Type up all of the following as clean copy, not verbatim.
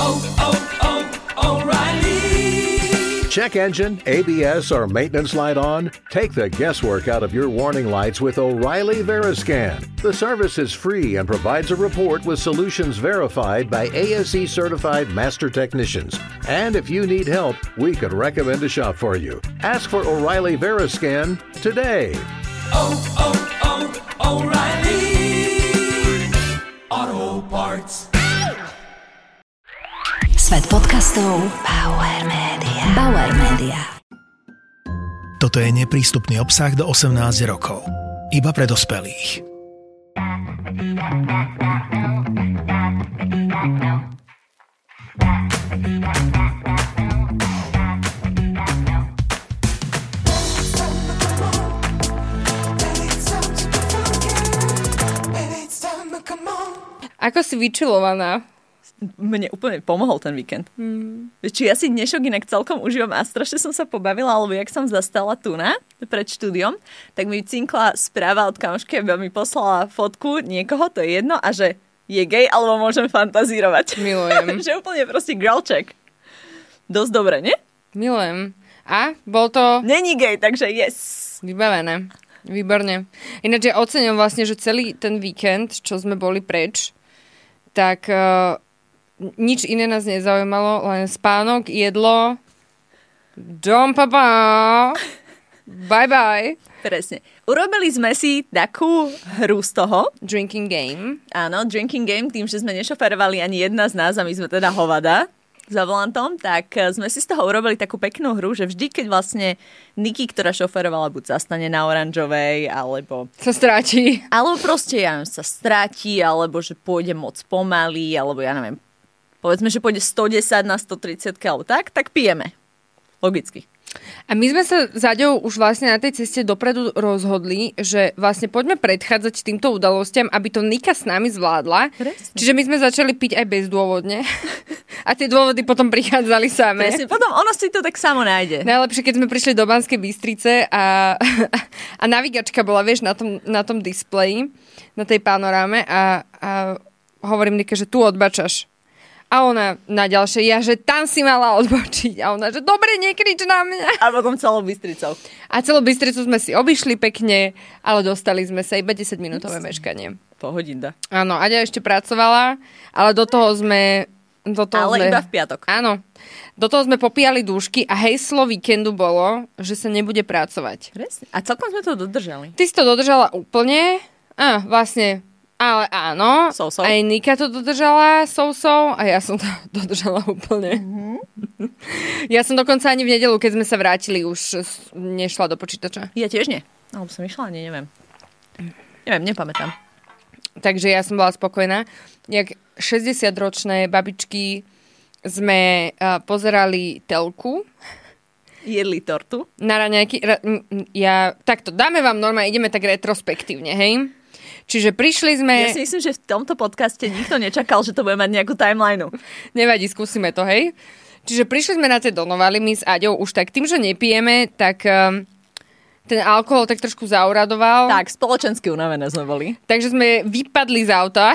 O'Reilly. Check engine, ABS, or maintenance light on? Take the guesswork out of your warning lights with O'Reilly Veriscan. The service is free and provides a report with solutions verified by ASE certified master technicians. And if you need help, we could recommend a shop for you. Ask for O'Reilly Veriscan today. O'Reilly Auto Parts. Svet podcastov Bauer Media. Toto je neprístupný obsah do 18 rokov. Iba pre dospelých. Ako si vyčilovaná? Mne úplne pomohol ten víkend. Či ja si dnešok inak celkom užívam a strašne som sa pobavila, alebo jak som zastala tu pred štúdiom, tak mi cinkla správa od kamošky, aby mi poslala fotku niekoho, to je jedno, a že je gay, alebo môžem fantazírovať. Milujem. Že úplne proste girl check. Dosť dobre, nie? Milujem. A? Bol to... Není gay, takže yes. Vybavené. Výborne. Ináč ja oceňujem vlastne, že celý ten víkend, čo sme boli preč, tak nič iné nás nezaujímalo, len spánok, jedlo, dom, papa, bye bye. Presne. Urobili sme si takú hru z toho. Drinking game. Áno, drinking game, tým, že sme nešoferovali ani jedna z nás a my sme teda hovada za volantom, tak sme si z toho urobili takú peknú hru, že vždy, keď vlastne Niky, ktorá šoferovala, buď zastane na oranžovej, alebo sa stráti. Alebo proste, ja neviem, sa stráti, alebo že pôjde moc pomaly, alebo ja neviem, povedzme, že pôjde 110 na 130 alebo tak pijeme. Logicky. A my sme sa s Aďou už vlastne na tej ceste dopredu rozhodli, že vlastne poďme predchádzať týmto udalostiam, aby to Nika s nami zvládla. Presne. Čiže my sme začali piť aj bezdôvodne. A tie dôvody potom prichádzali samé. Presne, potom ono si to tak samo nájde. Najlepšie, keď sme prišli do Banskej Bystrice a navigačka bola, vieš, na tom displeji, na tej panoráme a hovorím Nike, že tu odbačaš. A ona na ďalšie, že tam si mala odbočiť. A ona, že dobre, nekrič na mňa. A potom celou Bystricou. A celú Bystricu sme si obišli pekne, ale dostali sme sa iba 10-minútové meškanie. Pohodinda. Áno, Aďa ešte pracovala, ale do toho sme... iba v piatok. Áno. Do toho sme popíjali dúšky a heslo víkendu bolo, že sa nebude pracovať. Presne. A celkom sme to dodržali. Ty si to dodržala úplne. Vlastne... Ale áno, so-so. Aj Nika to dodržala so-so a ja som to dodržala úplne. Ja som dokonca ani v nedeľu, keď sme sa vrátili, už nešla do počítača. Ja tiež nie. Alebo som išla, neviem. Nepamätám. Takže ja som bola spokojná. Jak 60-ročné babičky sme pozerali telku. Jedli tortu. Na raňajky. Takto, dáme vám normálne, ideme tak retrospektívne, hej? Čiže prišli sme... Ja si myslím, že v tomto podcaste nikto nečakal, že to bude mať nejakú timelineu. Nevadí, skúsime to, hej? Čiže prišli sme na tie Donovali, my s Aďou už tak tým, že nepijeme, tak ten alkohol tak trošku zauradoval. Tak, spoločensky unavené sme boli. Takže sme vypadli z auta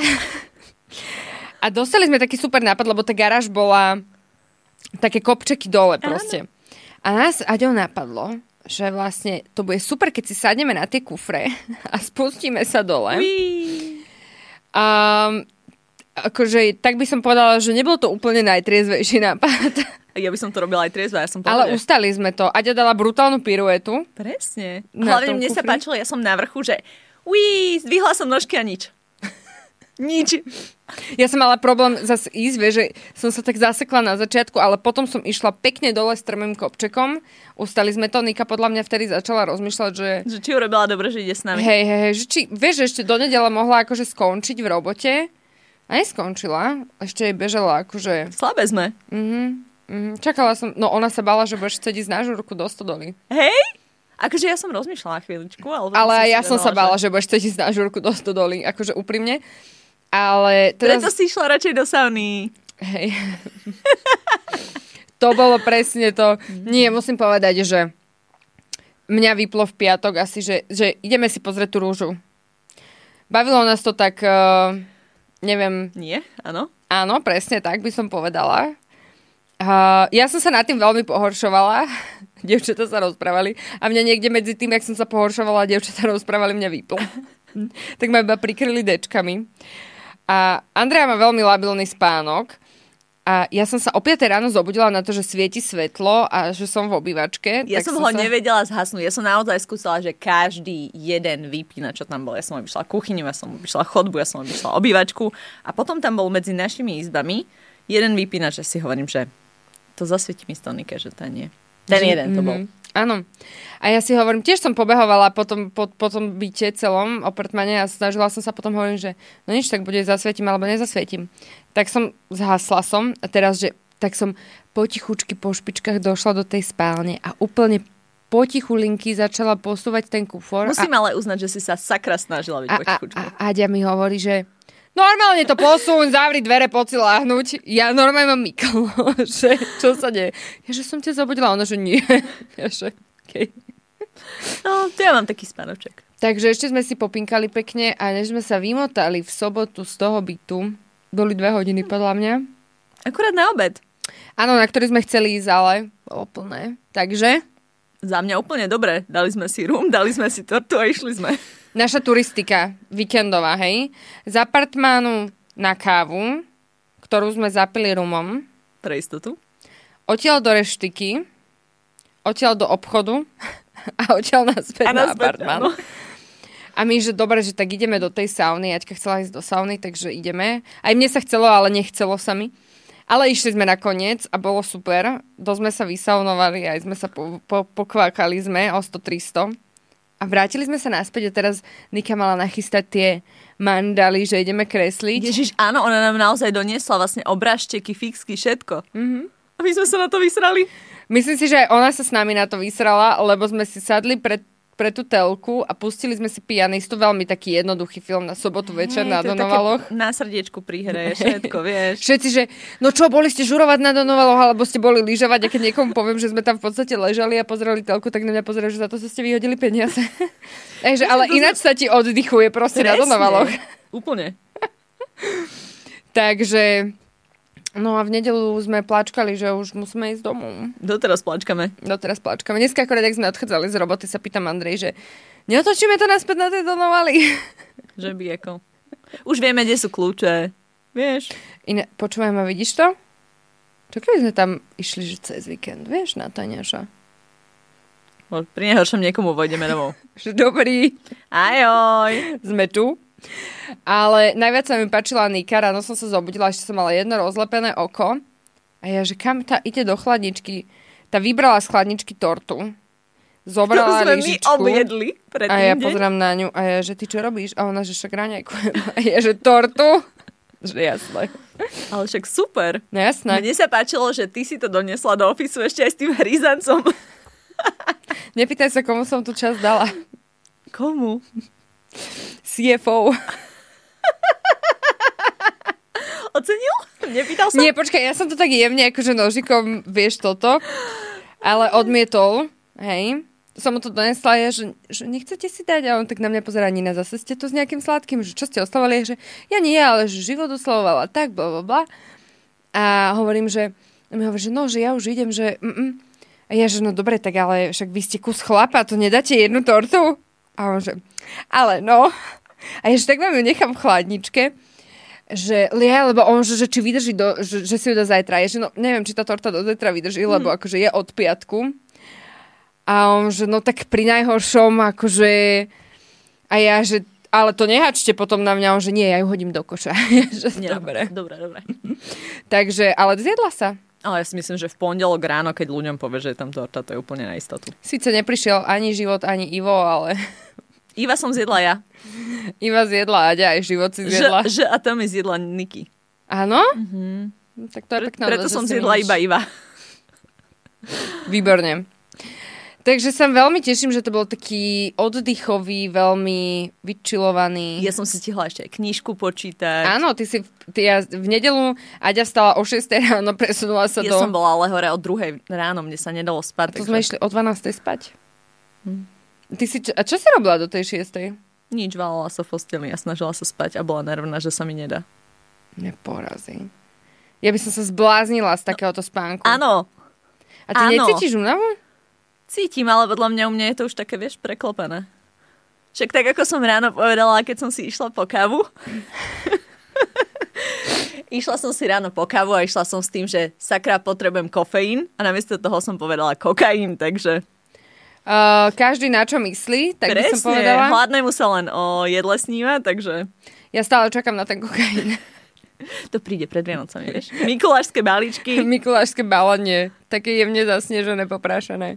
a dostali sme taký super nápad, lebo tá garáž bola také kopčeky dole proste. A nás s Aďou napadlo, že vlastne to bude super, keď si sadneme na tie kufre a spustíme sa dole. Akože, tak by som povedala, že nebol to úplne najtriezvejší nápad. Ja by som to robila aj triezva, ja som Ale ustali sme to. Aďa dala brutálnu piruetu. Presne. Hlavne mne sa páčilo, ja som na vrchu, že zdvihla som nožky a nič. Nič. Ja som mala problém zase ísť, vieš, že som sa tak zasekla na začiatku, ale potom som išla pekne dole strmým kopčekom. Ustali sme to, Nika podľa mňa vtedy začala rozmýšľať, že či urobila dobre, že ide s nami. Hej, že či, vieš, že ešte do nedele mohla akože skončiť v robote. A neskončila. Ešte jej bežala akože... Slabé sme. Čakala som, no ona sa bála, že budeš chcieť ísť na žúrku do stodoly. Hej? Akože ja som rozmýšľala chvíľučku. Ale ja som sa bála, že budeš chcieť ísť na žúrku do stodoly. Akože úprimne. Ale teraz... Preto si išla radšej do sauny. Hej. To bolo presne to. Nie, musím povedať, že mňa vyplo v piatok asi, že ideme si pozrieť tú rúžu. Bavilo nás to tak neviem. Nie? Áno? Áno, presne tak by som povedala. Ja som sa nad tým veľmi pohoršovala. Dievčatá sa rozprávali. A mňa niekde medzi tým, jak som sa pohoršovala a dievčatá rozprávali, mňa vyplo. Tak ma iba prikryli dečkami. A Andrea má veľmi labilný spánok. A ja som sa o 5 ráno zobudila na to, že svieti svetlo a že som v obývačke. Ja som ho nevedela zhasnúť. Ja som naozaj skúsala, že každý jeden vypínač, čo tam bol. Ja som obišla kuchyňu, ja som obišla chodbu, ja som obišla obývačku. A potom tam bol medzi našimi izbami jeden vypínač, že si hovorím, že to zasvieti mi Stonike, že to nie. Ten jeden to bol. Áno. A ja si hovorím, tiež som pobehovala po tom byte celom apartmane a snažila som sa potom hovorím, že no nič, tak bude zasvietím alebo nezasvietím. Tak som zhasla a teraz, že tak som potichučky po špičkách došla do tej spálne a úplne potichulinky začala posúvať ten kufor. Musím ale uznať, že si sa sakra snažila byť potichučky. A Aďa mi hovorí, že normálne to posún, zavri dvere, poď si láhnuť. Ja normálne mám myklo, že čo sa deje. Ja, že som ťa zabudila, ona, že nie. Ja, že okej. No, ja mám taký spánoček. Takže ešte sme si popinkali pekne a než sme sa vymotali v sobotu z toho bytu, boli 2 hodiny podľa mňa. Akurát na obed. Áno, na ktorý sme chceli ísť, ale bolo plné. Takže? Za mňa úplne dobre. Dali sme si rum, dali sme si tortu a išli sme. Naša turistika víkendová, hej. Z apartmánu na kávu, ktorú sme zapili rumom. Pre istotu. Odtiaľ do reštiky, odtiaľ do obchodu a odtiaľ naspäť na apartmán. Áno. A my, že dobre, že tak ideme do tej sauny. Aťka chcela ísť do sauny, takže ideme. Aj mne sa chcelo, ale nechcelo sa mi. Ale išli sme nakoniec a bolo super. Dosť sme sa vysaunovali, aj sme sa pokvákali sme o 100-300. A vrátili sme sa naspäť a teraz Nika mala nachystať tie mandaly, že ideme kresliť. Ježiš, áno, ona nám naozaj doniesla vlastne obrážteky, fixky, všetko. Mm-hmm. A my sme sa na to vysrali. Myslím si, že aj ona sa s nami na to vysrala, lebo sme si sadli pre tú telku a pustili sme si Pianistu, veľmi taký jednoduchý film na sobotu večer na Donovaloch. Na srdiečku prihreje všetko, vieš. Všetci, že no čo, boli ste žurovať na Donovaloch, alebo ste boli lyžovať, a keď niekomu poviem, že sme tam v podstate ležali a pozerali telku, tak na mňa pozerajú, že za to ste vyhodili peniaze. Takže, ale ináč sa ti oddychuje proste na Donovaloch. Úplne. Takže no a v nedeľu sme pláčkali, že už musíme ísť domov. Doteraz pláčkame. Dneska akorát, ak sme odchádzali z roboty, sa pýtam Andrej, že neotočíme to naspäť na tej Donovali. Že by ako. Už vieme, kde sú kľúče. Vieš. Počúvaj ma, vidíš to? Čo keby sme tam išli že cez víkend, vieš, na Taňaša? Pri nejhoršom niekomu vojdeme domov. Dobrý. Ajoj. Sme tu. Ale najviac sa mi páčila Nika, ráno som sa zobudila, ešte som mala jedno rozlepené oko a ja, že kam tá ide do chladničky, tá vybrala z chladničky tortu, zobrala lyžičku my objedli a ja pozerám na ňu a ja, že ty čo robíš? A ona, že však raňajkujem. A ja, že tortu? Že jasné. Ale však super. No jasné. Mne sa páčilo, že ty si to doniesla do ofisu ešte aj s tým hryzancom. Nepýtaj sa, komu som tu čas dala. Komu? CFO. Ocenil? Nepýtal sa? Nie, počkaj, ja som to tak jemne akože nožikom, vieš toto, ale odmietol, hej. Som mu to donesla, že nechcete si dať? A on tak na mňa pozerá, Nina, zase ste tu s nejakým sladkým, že čo ste ostávali? Že ja nie, ale že život oslovovala, tak, blablabla. A hovorím, že no, že ja už idem, že A ja, že no dobre, tak ale však vy ste kus chlapa, to nedáte jednu tortu? A on, že ale no. A ja, že tak vám ju nechám v chladničke, lebo on, že či vydrží, že si ju dá zajtra. Ja, že no, neviem, či tá torta do zajtra vydrží, lebo akože je od piatku. A on, že no tak pri najhoršom, akože... A ja, že ale to nehačte potom na mňa, on, že nie, ja ju hodím do koša. Dobre. Takže, ale zjedla sa. Ale ja si myslím, že v pondelok ráno, keď ľuďom povie, že je tam torta, to je úplne na istotu. Sice neprišiel ani Život, ani Ivo, ale... Iva som zjedla ja. Iva zjedla Aďa, aj Život si zjedla. A tam mi zjedla Niky. Áno? Mm-hmm. Tak to je pekná. Preto som zjedla iba Iva. Výborne. Takže sa veľmi teším, že to bol taký oddychový, veľmi vyčilovaný. Ja som si stihla ešte aj knižku počítať. Áno, ja v nedeľu Aďa vstala o 6 ráno, presunula sa Ja som bola ale hore o 2 ráno, mne sa nedalo spať. A to sme išli o 12 spať. A čo si robila do tej 6? Nič, váľala sa v posteli a snažila sa spať a bola nervná, že sa mi nedá. Neporazí. Ja by som sa zbláznila z takéhoto spánku. Áno. A ty necítiš únavu? Cítim, ale podľa mňa u mňa je to už také, vieš, preklopené. Však tak, ako som ráno povedala, keď som si išla po kávu. Išla som si ráno po kávu a išla som s tým, že sakra, potrebujem kofeín a namiesto toho som povedala kokain, takže... Každý na čo myslí, tak presne, by som povedala. Hladnému sa len o jedle sníva, takže... Ja stále čakám na ten kokain. To príde pred Vianocami, vieš. Mikulášske balíčky. Mikulášske balenie. Také jemne zasnežené, poprášané.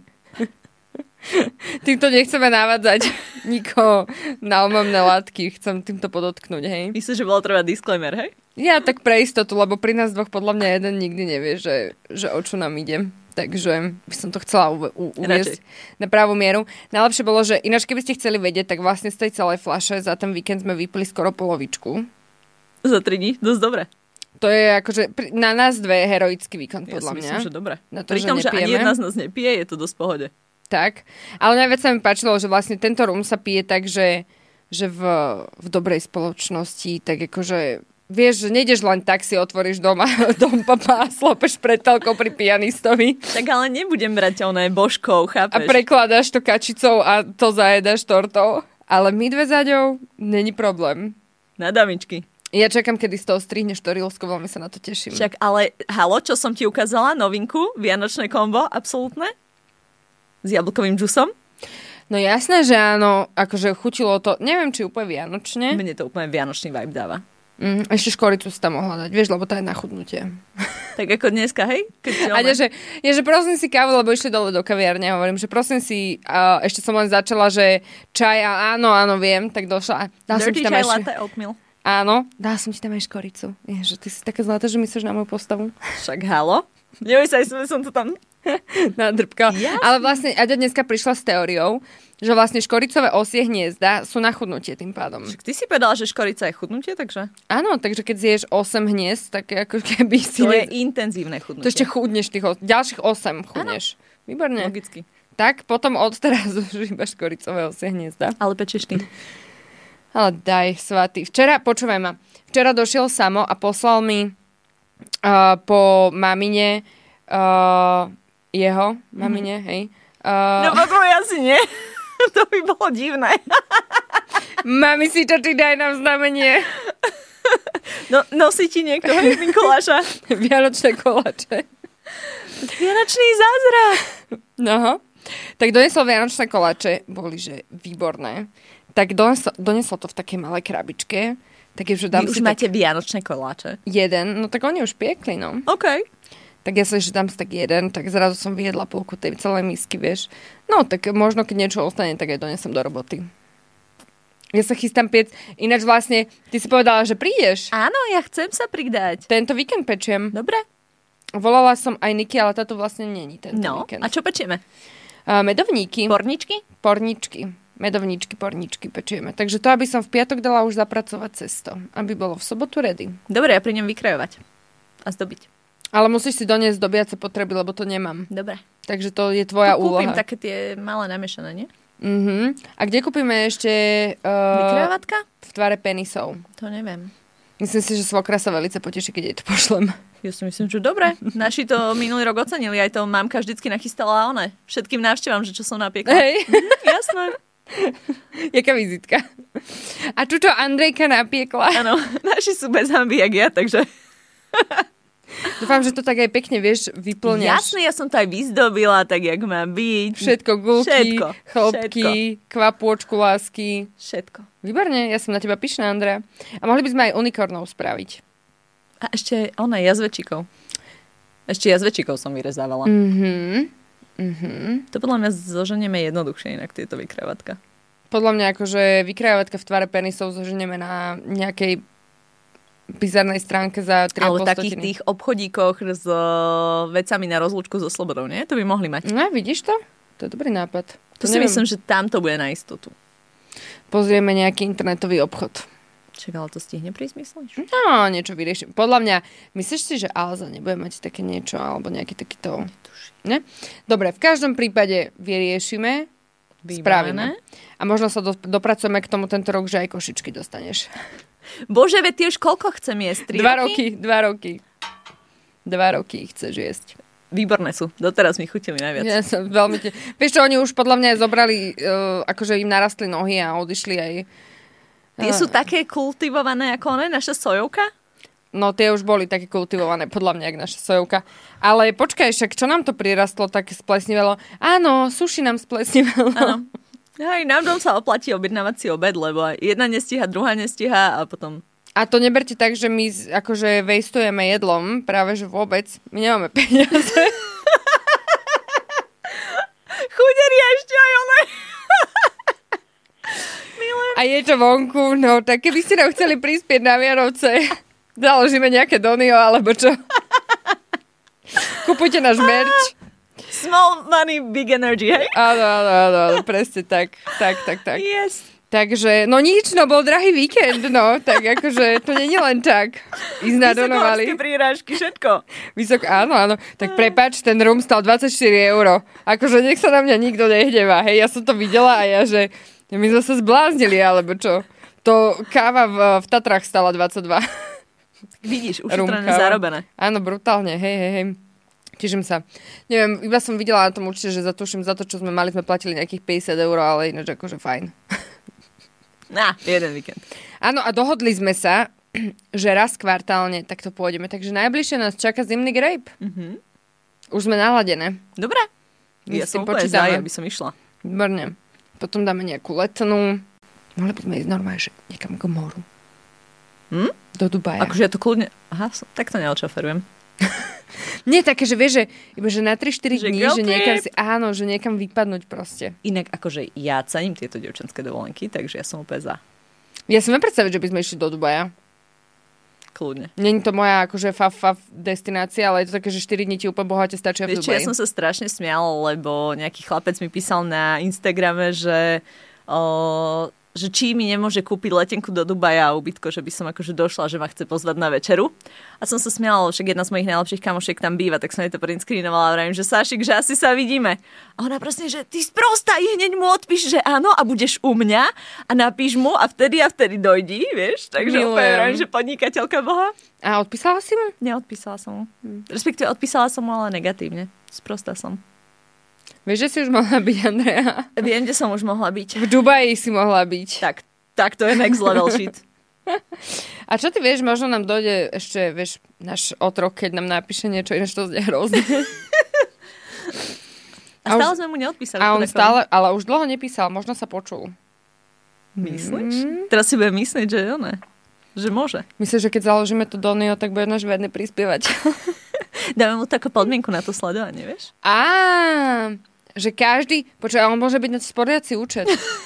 Týmto nechceme navádzať nikoho na omamné látky. Chcem týmto podotknúť, hej. Myslím, že bolo treba disclaimer, hej? Ja tak pre istotu, lebo pri nás dvoch podľa mňa jeden nikdy nevie, že o čo nám ide. Takže by som to chcela uviesť na pravú mieru. Najlepšie bolo, že ináč keby ste chceli vedieť, tak vlastne z tej celej fľaše za ten víkend sme vypili skoro polovičku. Za 3 dní? Dosť dobre. To je akože na nás dve heroický víkend, podľa mňa. Ja si myslím, že dobre. Na to, pri tom, že ani jedna z nás nepije, je to dosť v pohode. Tak. Ale najviac sa mi páčilo, že vlastne tento rum sa pije tak, že v dobrej spoločnosti, tak akože vieš, že nejdeš len tak, si otvoríš dom papa a slopeš pred telkou pri pianistovi. Tak ale nebudem brať oné božkou, chápeš? A prekladáš to kačicou a to zajedaš tortou. Ale my dve zaďou, není problém. Na damičky. Ja čakám, kedy z toho strihneš to rilsko, veľmi sa na to teším. Však ale, halo, čo som ti ukázala? Novinku, vianočné kombo, absolútne? S jablkovým džusom? No jasné, že áno, akože chutilo to, neviem, či úplne vianočne. Mne to úplne vianočný vibe dáva. Ešte škoricu si tam mohla dať, vieš, lebo to je na chudnutie. Tak ako dneska, hej? A že prosím si kávu, lebo išli dole do kaviárne a hovorím, že prosím si, ešte som len začala, že čaj a áno, viem, tak došla. Dirty čaj, latte, oatmeal. Áno, dala som ti tam aj škoricu. Že ty si taká zlatá, že myslíš na moju postavu. Však halo? Neboj sa, som to tam nadrbkala. Ale vlastne Aďa dneska prišla s teóriou, že vlastne škoricové osie hniezda sú na chudnutie tým pádom. Však ty si povedala, že škorica je chudnutie, takže? Áno, takže keď zješ 8 hniezd, tak ako keby si... To je intenzívne chudnutie. To ešte chudneš ďalších 8 chudneš. Áno. Výborne. Logicky. Tak potom od teraz už iba škoricové osie hniezda. Ale pečeš ty. Ale daj, svatý. Včera došiel Samo a poslal mi po mamine jeho mamine, hej. No potom asi nie. To by bolo divné. Mami si to ty daj nám znamenie. No, nosí ti niekto, hej, Mikuláša? Vianočné koláče. Vianočný zázrak. No. Tak donesol vianočné koláče, boli, že výborné. Tak donesol to v takej malej krabičke. Tak je, že dám vy už máte vianočné koláče? Jeden, no tak oni už piekli, no. OK. Tak ja sa, že dám si tak jeden, tak zrazu som vyjedla polku tej celej misky, vieš. No, tak možno, keď niečo ostane, tak aj donesem do roboty. Ja sa chystám piec. Ináč vlastne, ty si povedala, že prídeš. Áno, ja chcem sa pridať. Tento víkend pečiem. Dobre. Volala som aj Niky, ale táto vlastne není tento víkend. A čo pečieme? Medovníky. Porničky? Medovníčky, porničky pečieme. Takže to, aby som v piatok dala už zapracovať cesto. Aby bolo v sobotu ready. Dobre, ja prídem vykrajovať. A zdobiť. Ale musíš si doniesť dobiace potreby, lebo to nemám. Dobre. Takže to je tvoja úloha. Kúpim také tie malé namiešané, nie? A kde kúpime ešte... Vykrajovatka? V tvare penisov. To neviem. Myslím si, že svokra sa velice poteší, keď jej to pošlem. Ja si myslím, že dobre. Naši to minulý rok ocenili. Aj to mamka vždycky nachystala všetkým návštevám, že čo som napiekla. Hej. Jasné. Jaká vizitka. A tuto Andrejka napiekla. Áno, naši sú bez hanby, jak ja, takže... Dúfam, že to tak aj pekne, vieš, vyplňaš. Jasne, ja som to aj vyzdobila, tak jak má byť. Všetko, gulky, chlopky, kvapôčku, lásky. Všetko. Výborne, ja som na teba pyšná, Andrea. A mohli by sme aj unikornov spraviť. A ešte jazvečíkov. Ešte jazvečíkov som vyrezávala. To podľa mňa zoženieme jednoduchšie inak tieto vykrajovatka. Podľa mňa akože vykrajovatka v tvare penisov zoženieme na nejakej bizarnej stránke za 3,5 Ale takých tých obchodíkoch s vecami na rozlúčku so slobodou, nie? To by mohli mať. No, vidíš to? To je dobrý nápad. To si myslím, že tam to bude na istotu. Pozrieme nejaký internetový obchod. Čak, ale to stihne prísť, myslíš? No, niečo vyriešim. Podľa mňa, myslíš si, že Alza nebude mať také niečo, alebo nejaký takýto... Ne? Dobre, v každom prípade vyriešime, spravíme. A možno sa dopracujeme k tomu tento rok, že aj košičky dostaneš. Bože, veď ty už koľko chcem jesť? 2 roky. 2 roky ich chceš jesť. Výborné sú. Doteraz mi chutili najviac. Ja som veľmi... Vieš čo, oni už podľa mňa zobrali, akože im narastli nohy a odišli aj... Tie sú také kultivované ako naša sojovka? No tie už boli také kultivované, podľa mňa, jak naša sojovka. Ale počkaj, však čo nám to prirastlo, tak splesnivelo? Áno, sushi nám splesnivelo. Áno. Hej, nám dom sa oplatí objednávať si obed, lebo jedna nestíha, druhá nestíha a potom... A to neberte tak, že my akože vejstujeme jedlom, práve že vôbec. My nemáme peniaze. Chuderi ešte aj one. A je to vonku, no tak keby ste nám chceli prispieť na Vianoce, založíme nejaké Donio, alebo čo? Kupujte náš merch. Small money, big energy, hej? Áno, presne tak. Yes. Takže, no nič, no bol drahý víkend, no, tak akože to nie je len tak. Ísť na Donovali. Vysokohorské prírážky, všetko. Áno. Tak prepáč, ten rum stal 24 €. Akože nech sa na mňa nikto nehnevá, hej, ja som to videla a ja, že my sme sa zbláznili, alebo čo. To káva v Tatrách stala 22. Vidíš, ušetrené, zarobené. Áno, brutálne, hej. Teším sa. Neviem, iba som videla na tom určite, že za to, čo sme mali, sme platili nejakých 50 €, ale ináč akože fajn. Jeden víkend. Áno, a dohodli sme sa, že raz kvartálne takto pôjdeme. Takže najbližšie nás čaká zimný grape. Mm-hmm. Už sme naladené. Dobre. Ja som úplne za, aby som išla. Výborne. Potom dáme nejakú letnú. Mohli by sme ísť normálne, že niekam k moru. Do Dubaja. Akože ja to kľudne... Aha, tak to neočaferujem. Nie také, že vieš, že iba že na 3-4 dní, že niekam trip. že niekam vypadnúť proste. Inak akože ja cením tieto dievčenské dovolenky, takže ja som úplne za. Ja si mám predstaviť, že by sme išli do Dubaja. Kľudne. Není to moja akože faf destinácia, ale je to také, že 4 dní ti úplne bohate stačia v Dubaji. Ja som sa strašne smiala, lebo nejaký chlapec mi písal na Instagrame, že či mi nemôže kúpiť letenku do Dubaja a ubytko, že by som akože došla, že ma chce pozvať na večeru. A som sa smiala, však jedna z mojich najlepších kamošiek tam býva, tak som jej to printscreenovala a vravím, že Sášik, že asi sa vidíme. A ona proste, že ty sprostá, hneď mu odpíš, že áno a budeš u mňa a napíš mu a vtedy dojdi, vieš. Takže úplne vravím, že podnikateľka boha. A odpísala si mu? Neodpísala som mu. Respektíve odpísala som mu, ale negatívne. Sprostá som. Vieš, že si už mohla byť, Andrea? Viem, že som už mohla byť. V Dubaji si mohla byť. Tak to je next level shit. A čo ty vieš, možno nám dojde ešte, vieš, náš otrok, keď nám napíše niečo, ináč to znie hrozne. A stále sme mu neodpísali. A on stále, ale už dlho nepísal, možno sa počul. Myslíš? Teraz si bude myslieť, že ne. Že môže. Myslíš, že keď založíme to Donio, tak bude náš verný prispievateľ. Dáme mu takú podmienku na to sledovanie, vieš? Že každý... Počuj, on môže byť na sporiaci účet.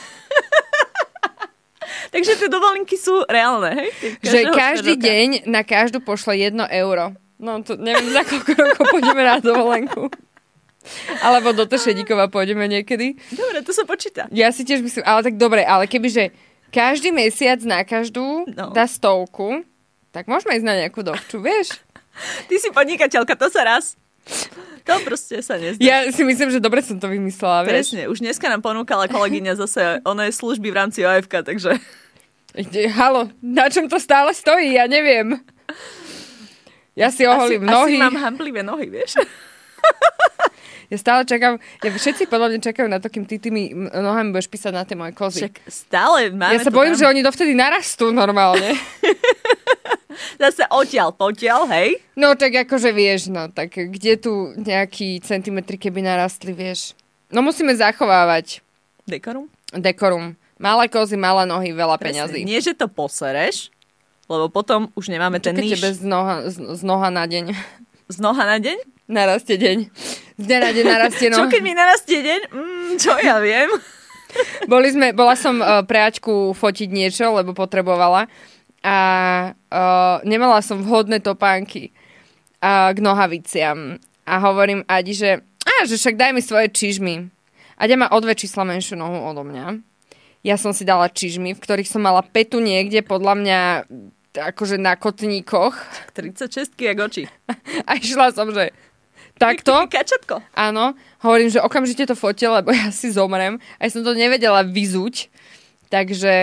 Takže tie dovolenky sú reálne, hej? Že každý deň na každú pošle 1 €. No to neviem, za koľko rokov pôjdeme na dovolenku. Alebo do Tešedíkova pôjdeme niekedy. Dobre, to sa počíta. Ja si tiež myslím, ale tak dobre, ale kebyže každý mesiac na každú dá 100, tak môžeme ísť na nejakú dovču, vieš? Ty si podnikateľka, to sa raz. To proste sa nezdá. Ja si myslím, že dobre som to vymyslela, vieš? Presne, už dneska nám ponúkala kolegyňa zase oné služby v rámci OFK, takže... Halo, na čom to stále stojí? Ja neviem. Ja si oholím nohy. Asi mám hamblivé nohy, vieš? Ja stále čakám, všetci podľa mňa čakajú na to, kým ty tými nohami budeš písať na tie moje kozy. Však stále máme. Ja sa bojím, že oni dovtedy narastú normálne. Zase odtiaľ, potiaľ, hej? No tak akože vieš, no tak kde tu nejaký centimetry keby narastli, vieš? No musíme zachovávať. Dekorum. Malé kozy, malé nohy, veľa peňazí. Nie, že to posereš, lebo potom už nemáme ten níž. Tebe z noha na deň. Z noha na deň? Narastie deň. Z dňa na deň narastie noha. Čo keď mi narastie deň? Čo ja viem? Bola som pre Aťku fotiť niečo, lebo potrebovala. A nemala som vhodné topánky k nohaviciam. A hovorím Adi, že však daj mi svoje čižmy. Aďa má o 2 čísla menšiu nohu odo mňa. Ja som si dala čižmy, v ktorých som mala petu niekde, podľa mňa akože na kotníkoch. 36 jak oči. A išla som, že takto. Kačatko. Áno. Hovorím, že okamžite to fotil, lebo ja si zomrem. A ja som to nevedela vyzuť. Takže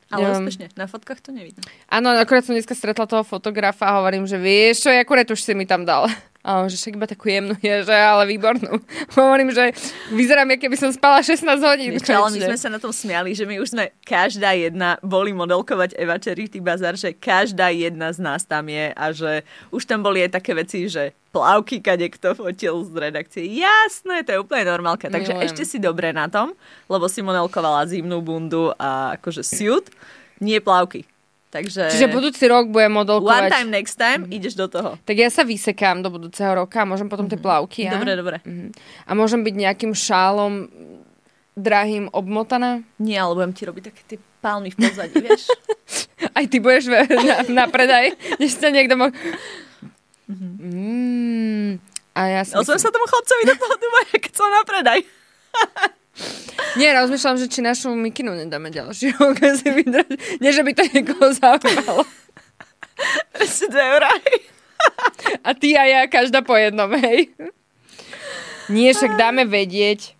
Ale úspešne, na fotkách to nevidno. Áno, akurát som dneska stretla toho fotografa a hovorím, že vieš čo, akú retuš si mi tam dal. A on, že však iba takú jemnú je, že ale výbornú. Hovorím, že vyzerám, keby som spala 16 hodín. Ešte, ale my sme sa na tom smiali, že my už sme každá jedna boli modelkovať Eva Charity Bazar, že každá jedna z nás tam je a že už tam boli aj také veci, že plavky, kade kto fotil z redakcie. Jasné, to je úplne normálka. Takže ešte si dobre na tom, lebo si modelkovala zimnú bundu a akože suit, nie plavky. Takže... Čiže budúci rok budem modelkovať. One time, next time, ideš do toho. Tak ja sa vysekám do budúceho roka a môžem potom tie plavky. Dobre. A môžem byť nejakým šálom drahým obmotaná? Nie, ale budem ti robiť také tie palmy v pozadí, vieš? Aj ty budeš na predaj, než sa niekto A ja si som sa tomu chlapcovi do toho Dubaja, keď som na predaj. Nie, rozmýšľam, že či našu mikinu nedáme ďalšiu. Nie, že by to niekoho zaujímalo. 2 eurá. A ty a ja, každá po jednom, hej. Nie, však dáme vedieť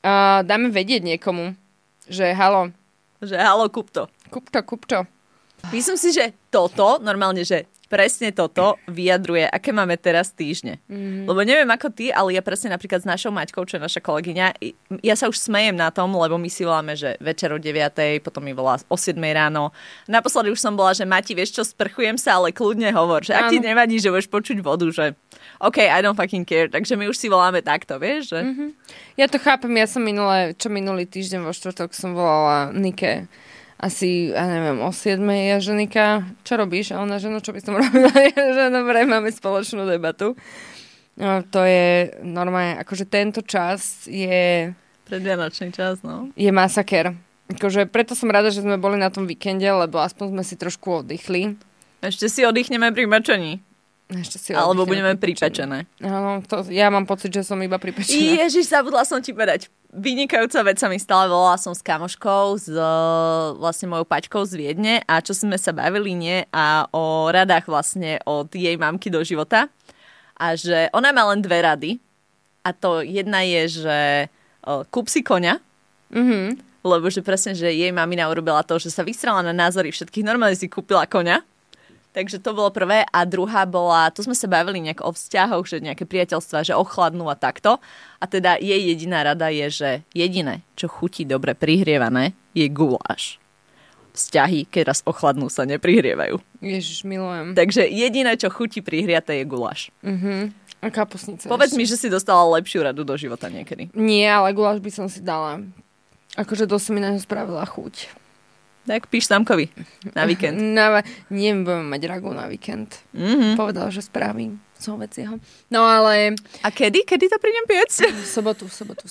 niekomu, že halo. Že halo, kúp to. Kúp to. Myslím si, že toto, normálne, že presne toto vyjadruje, aké máme teraz týždne. Lebo neviem ako ty, ale ja presne napríklad s našou Maťkou, čo je naša kolegyňa, ja sa už smejem na tom, lebo my si voláme, že večer o 9:00, potom mi volá o 7:00 ráno. Naposledy už som bola, že Mati, vieš čo, sprchujem sa, ale kľudne hovor, že ak ti nevadí, že budeš počuť vodu, že OK, I don't fucking care. Takže my už si voláme takto, vieš, že? Ja to chápem, ja som minulý týždeň vo štvrtok som volala Nike asi, ja neviem, o 7:00 je Ženika, čo robíš? A ona, že no, čo by som robila? Že dobre, máme spoločnú debatu. No, to je normálne, akože tento čas je... Predvianočný čas, no. Je masaker. Akože preto som rada, že sme boli na tom víkende, lebo aspoň sme si trošku oddychli. Ešte si oddychneme pri mečení. Alebo budeme pripečené. Áno, ja mám pocit, že som iba pripečená. Ježiš, zabudla som ti povedať. Vynikajúca vec sa mi stala, volala som s kamoškou, s vlastne mojou Paťkou z Viedne a čo sme sa bavili, nie? A o radách vlastne od jej mamky do života. A že ona má len 2 rady. A to jedna je, že kúp si koňa, lebo že presne, že jej mamina urobila to, že sa vysrala na názory všetkých, normálne si kúpila koňa. Takže to bolo prvé. A druhá bola, to sme sa bavili nejak o vzťahoch, že nejaké priateľstvá, že ochladnú a takto. A teda jej jediná rada je, že jediné, čo chutí dobre prihrievané, je guláš. Vzťahy, keď raz ochladnú, sa neprihrievajú. Ježiš, milujem. Takže jediné, čo chutí prihriaté, je guláš. A kapusnica. Povedz mi, že si dostala lepšiu radu do života niekedy. Nie, ale guláš by som si dala. Akože to si mi na ňu spravila chuť. Tak píš Samkovi na víkend. Nie, budeme mať ragu na víkend. Povedal, že spravím. Som vecieho. No ale... A kedy? Kedy to prídem piec? Sobotu.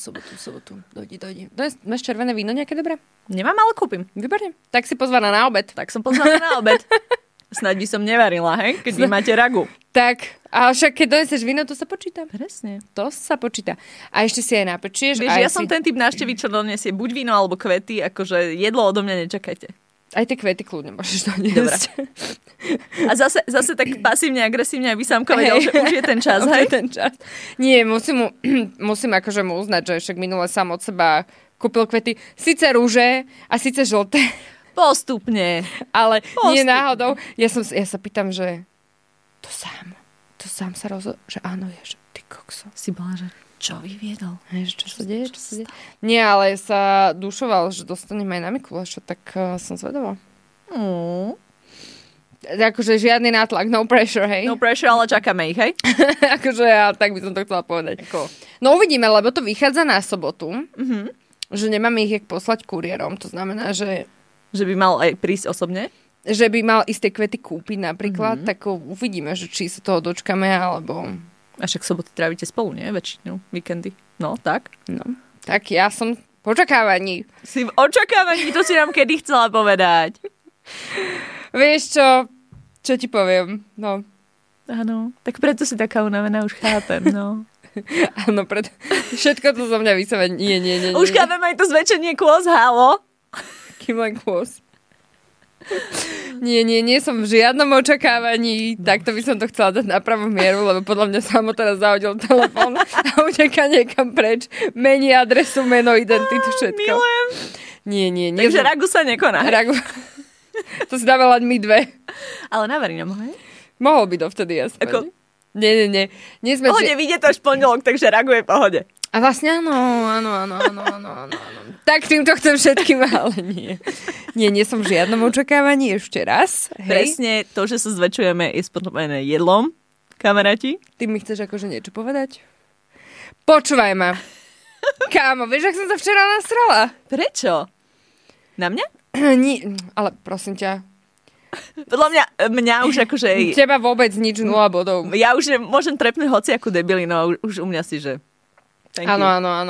Dojdi. Máš červené víno nejaké dobré? Nemám, ale kúpim. Výborne. Tak si pozvaná na obed. Tak som pozvaná na obed. Snaď by som nevarila, hej? Keď vy máte ragu. Tak, a však keď doneseš víno, to sa počíta. Presne. To sa počíta. A ešte si aj napečieš. Vieš, ja som ten typ návštevy, čo donesie buď víno alebo kvety, akože jedlo odo mňa nečakajte. Aj tie kvety kľudne môžeš doniesť. A zase tak pasívne, agresívne, aby Samko vedel, že už je ten čas, hej? Ten čas. Nie, musím akože mu uznať, že však minule sám od seba kúpil kvety. Sice rúže a síce žlté. Postupne. Ale nie náhodou. Ja sa pýtam, že to sám sa rozhodol, že áno, je, že ty kokso. Si bola, že čo vyviedol? Čo sa deje? Nie, ale sa dušoval, že dostaneme aj na Mikuláša, tak som zvedavá. Akože žiadny nátlak, no pressure, hej? No pressure, ale čakáme ich, hej? Akože ja tak by som to chcela povedať. No uvidíme, lebo to vychádza na sobotu, že nemáme ich jak poslať kuriérom, to znamená, že by mal aj prísť osobne? Že by mal isté kvety kúpiť napríklad, tak uvidíme, že či sa toho dočkame, alebo... A však soboty trávite spolu, nie? Väčšinou, víkendy. No, tak? No, tak ja som v očakávaní. Si v očakávaní, to si nám kedy chcela povedať. Vieš čo? Čo ti poviem? No. Áno, tak preto si taká unavená, už chápem, no. Áno, preto všetko to zo mňa vysávať. Nie. Už chápem aj to zväčšenie kôz, halo? Kým len kôz. Nie som v žiadnom očakávaní, takto by som to chcela dať na pravú mieru, lebo podľa mňa Samo teraz zahodil telefón a uteká niekam preč, mení adresu, meno, identitu, všetko. Milujem. Nie. Takže ragu sa nekoná. To si dáme len my dve. Ale navarí nám, hej? Mohol by dovtedy, jasne. Ako? Nie. Nie sme, Pohode, vyjde to až pondelok, takže reaguje pohode. A vlastne áno. Tak týmto chcem všetkým, ale nie. Nie som v žiadnom očakávaní ešte raz. Hej. Presne to, že sa zväčšujeme, je spotobené jedlom, kamaráti. Ty mi chceš akože niečo povedať? Počúvaj ma. Kámo, vieš, ak som sa včera nasrala? Prečo? Na mňa? Nie, ale prosím ťa. Podľa mňa už akože... Teba vôbec nič, 0 bodov. Ja už môžem trepnúť hociakú debilinu a už u mňa si, že... Áno.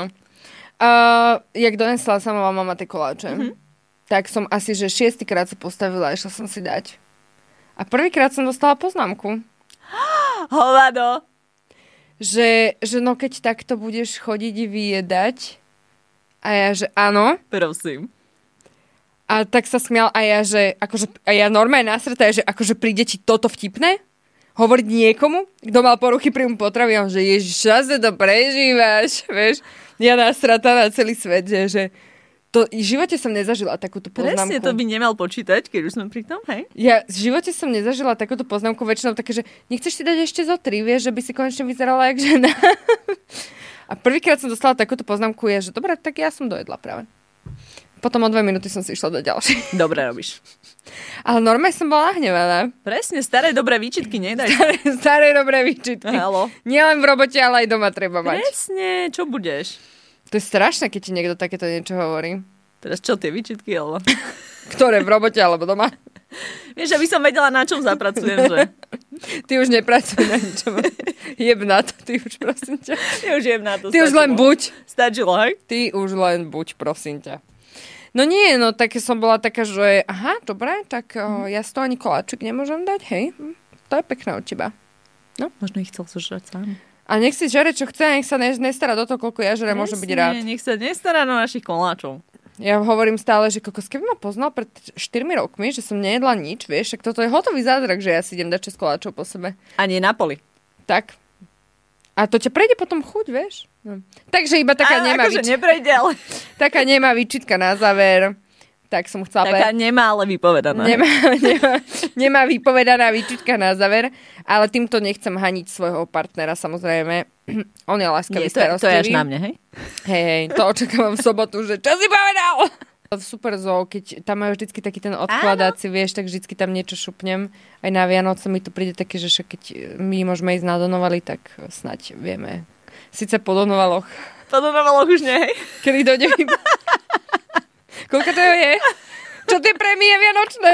Jak donesla sama mama tie koláče, tak som asi, že 6. krát sa postavila a išla som si dať. A prvýkrát som dostala poznámku. Hovado! Že no keď takto budeš chodiť vyjedať. A ja, že áno. Prosím. A tak sa smial a ja, že akože, a ja normálne nasretá, že akože príde ti toto vtipné? Hovoriť niekomu, kto mal poruchy príjmu potravy, a že ježiš, čas to prežívaš, vieš? Ja nasratá na celý svet, že to v živote som nezažila takúto poznámku. Presne, to by nemal počítať, keď už sme pri tom, hej? Ja v živote som nezažila takúto poznámku, väčšinou také, že nechceš si dať ešte zo 3, vieš, že by si konečne vyzerala jak žena. A prvýkrát som dostala takúto poznámku, je, že dobre, tak ja som dojedla práve. Potom o 2 minúty som si išla do ďalšej. Dobre robíš. Ale normálne som bola nahnevaná. Presne, staré dobré výčitky nedaj. Staré dobré výčitky. Halo. Nielen v robote, ale aj doma treba mať. Presne, čo budeš? To je strašné, keď ti niekto takéto niečo hovorí. Teraz čo, tie výčitky, alebo? Ktoré, v robote alebo doma? Vieš, aby som vedela, na čom zapracujem, že? Ty už nepracuj na ničom. Jeb na to, ty už, prosím ťa. Ty už jeb na to. Ty už len buď. Stačilo, hej? Ty už len buď, prosím ťa. No nie, no tak som bola taká, že aha, dobre, tak ja z toho ani koláčik nemôžem dať, hej? To je pekné od teba. No, možno ich chcel zožrať sám. A nech si žere, čo chce, nech sa nestará do toho, koľko ja žere, môže byť rád. Nech sa nestará na našich koláčov. Ja hovorím stále, že kokos, keby ma poznal pred 4 rokmi, že som nejedla nič, vieš, tak toto je hotový zázrak, že ja si idem dať 6 koláčov po sebe. A nie na poli. Tak. A to ťa prejde potom chuť, vieš? No. Takže iba taká nemá akože neprejde, ale... Taká nemá výčitka na záver. Tak som chcela... Taká nemá, ale vypovedaná. Nemá vypovedaná výčitka na záver, ale týmto nechcem haniť svojho partnera, samozrejme. On je láskavý, starostlivý. To je až na mne, hej? Hej, to očakávam v sobotu, že čo si povedal? V Super Zoo, keď tam majú vždycky taký ten odkladáci, vieš, tak vždycky tam niečo šupnem. Aj na Vianoce mi to príde také, že keď my môžeme ísť na Donovali, tak snať vieme. Sice po Donovaloch. Po Donovaloch už nie, hej? Kedy dojde mi... Koľko to je? Čo tie prémie vianočné?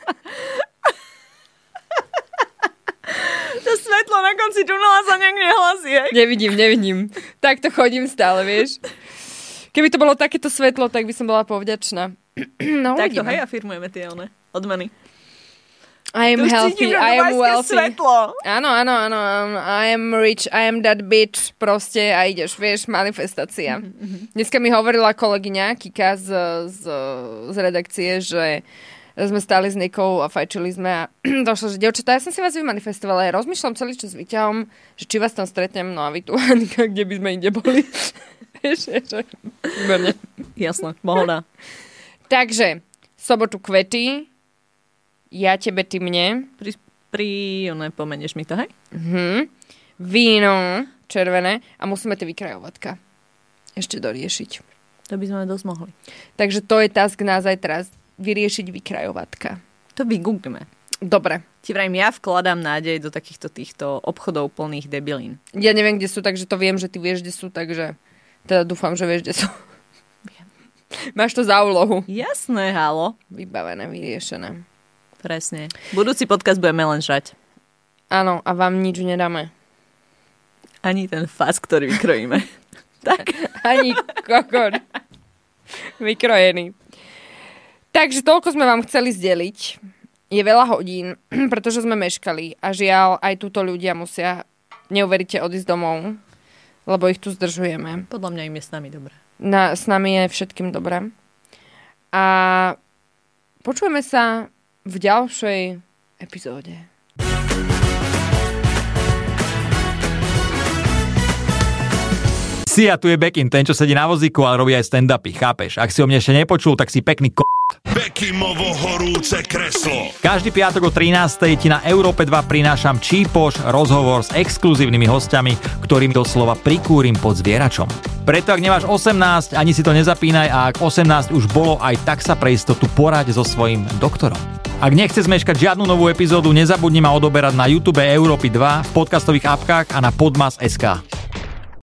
To svetlo na konci tunela sa nejak nehlasí, hej? Nevidím. Takto chodím stále, vieš. Keby to bolo takéto svetlo, tak by som bola povďačná. No, takto, hej, afirmujeme tie odmeny. I am healthy, I am wealthy. Svetlo. Áno. I am rich, I am that bitch. Proste a ideš, vieš, manifestácia. Dneska mi hovorila kolegyňa Kika z redakcie, že sme stáli s Nikou a fajčili sme a došlo, že dievčatá, ja som si vás vymanifestovala. Ja rozmýšľam celý čas s výťahom, že či vás tam stretnem, no a vy tu, Nika, kde by sme inde boli. Vieš, výborne. Jasné, pohoda. Takže, sobotu kvety, ja tebe, ty mne. Pomenieš mi to, hej? Víno červené a musíme tie vykrajovatka ešte doriešiť. To by sme dosť mohli. Takže to je task na zajtra, vyriešiť vykrajovatka. To vygooglíme. Dobre. Ti vrajím, ja vkladám nádej do takýchto týchto obchodov plných debilín. Ja neviem, kde sú, takže to viem, že ty vieš, kde sú, takže teda dúfam, že vieš, kde sú. Viem. Máš to za úlohu. Jasné, halo. Vybavené, vyriešené. Presne. Budúci podcast budeme len žrať. Áno, a vám nič nedáme. Ani ten fás, ktorý vykrojíme. Tak. Ani kokon. Vykrojený. Takže toľko sme vám chceli zdeliť. Je veľa hodín, pretože sme meškali. A žiaľ, aj túto ľudia musia, neuveríte, odísť domov, lebo ich tu zdržujeme. Podľa mňa im je s nami dobré. S nami je všetkým dobré. A počujeme sa v ďalšej epizóde. Si, a tu je Bekim, ten, čo sedí na vozíku, ale robí aj stand-upy, chápeš? Ak si o mne ešte nepočul, tak si pekný Bekimovo horúce kreslo. Každý piatok o 13. ti na Európe 2 prinášam Čípoš, rozhovor s exkluzívnymi hostiami, ktorým doslova prikúrim pod zvieračom. Preto ak nemáš 18, ani si to nezapínaj a ak 18 už bolo, aj tak sa pre istotu poráď so svojím doktorom. Ak nechceš zmeškať žiadnu novú epizódu, nezabudni ma odoberať na YouTube Európy 2, v podcastových apkách a na Podmas.sk.